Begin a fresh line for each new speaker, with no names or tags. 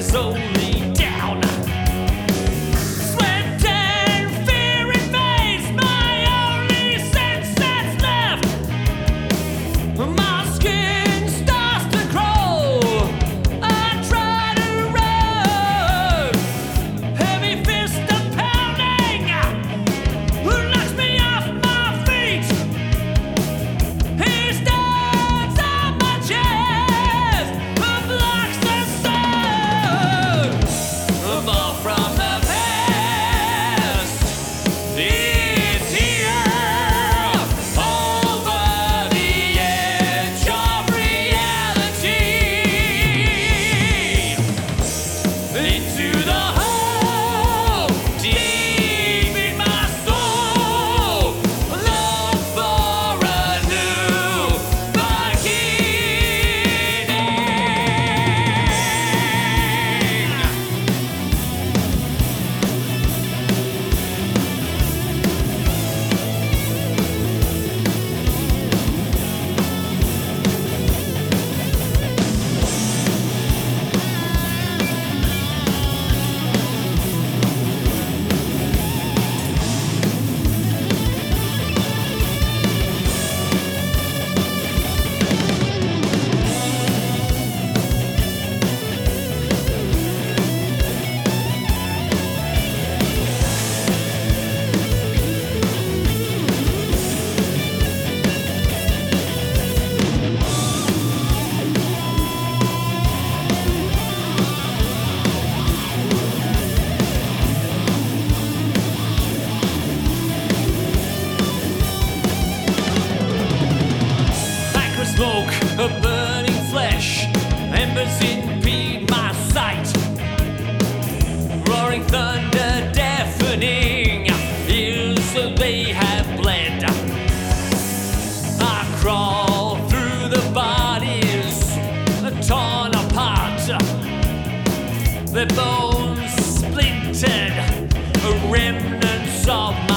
slowly down. Sweat and fear invades my only sense that's left. My skin starts to crawl. I try to run. Heavy fist of pounding knocks me off my feet. He stands on my chest, blocks the sun. Far from the past, it's here, over the edge of reality, into the hole, deep in my soul. Look for a new beginning. Smoke, a burning flesh, embers impede my sight. Roaring thunder, deafening, ears they have bled. I crawl through the bodies, torn apart. Their bones splintered, remnants of